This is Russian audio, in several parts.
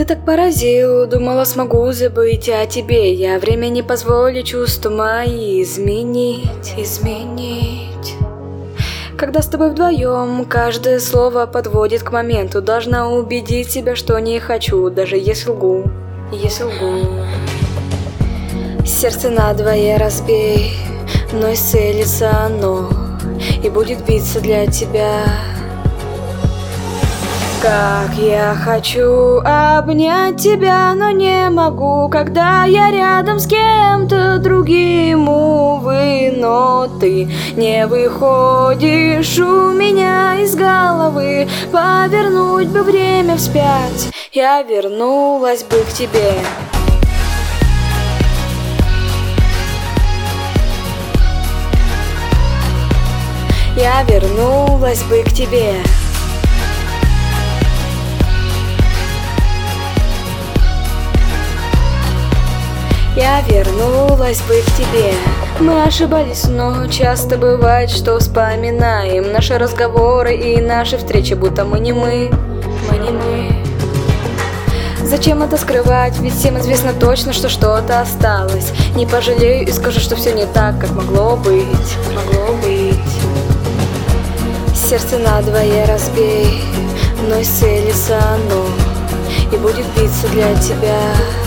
Ты так поразил, думала, смогу забыть о тебе. Я время не позволю чувства мои изменить. Когда с тобой вдвоем, каждое слово подводит к моменту. Должна убедить себя, что не хочу, даже если лгу. Сердце надвое разбей, мной исцелится оно и будет биться для тебя. Как я хочу обнять тебя, но не могу, когда я рядом с кем-то другим, увы, но ты не выходишь у меня из головы. Повернуть бы время вспять, я вернулась бы к тебе. Я вернулась бы к тебе. Я вернулась бы к тебе. Мы ошибались, но часто бывает, что вспоминаем наши разговоры и наши встречи, будто мы не мы. Зачем это скрывать, ведь всем известно точно, что что-то осталось. Не пожалею и скажу, что все не так, как могло быть. Сердце надвое разбей, мной исцелится оно и будет биться для тебя.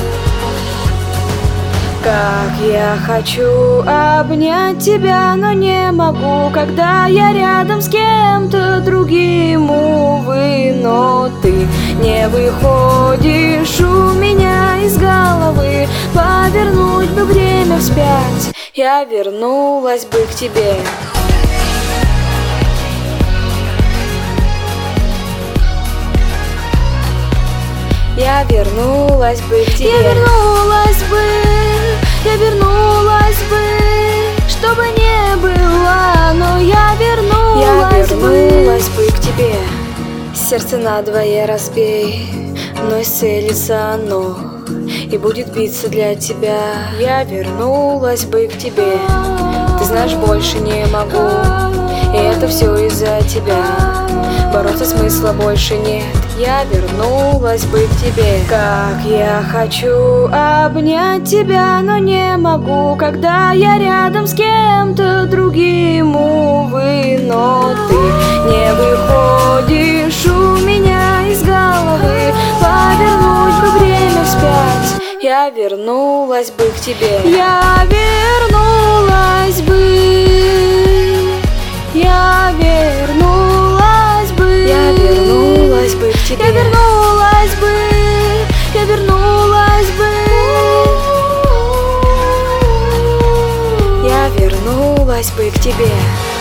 Как я хочу обнять тебя, но не могу, когда я рядом с кем-то другим, увы, но ты не выходишь у меня из головы. Повернуть бы время вспять, я вернулась бы к тебе. Я вернулась бы к тебе. Я вернулась бы, чтобы не было, но я вернулась бы к тебе. Сердце надвое разбей, мной исцелится оно и будет биться для тебя. Я вернулась бы к тебе. Ты знаешь, больше не могу, и это все из-за тебя. Бороться смысла больше нет, я вернулась бы к тебе. Как я хочу обнять тебя, но не могу, когда я рядом с кем-то другим, увы, но ты не выходишь у меня из головы. Повернуть бы время вспять, я вернулась бы к тебе. Я вернулась бы. Я вернулась бы к тебе. Я вернулась бы. Я вернулась бы к тебе.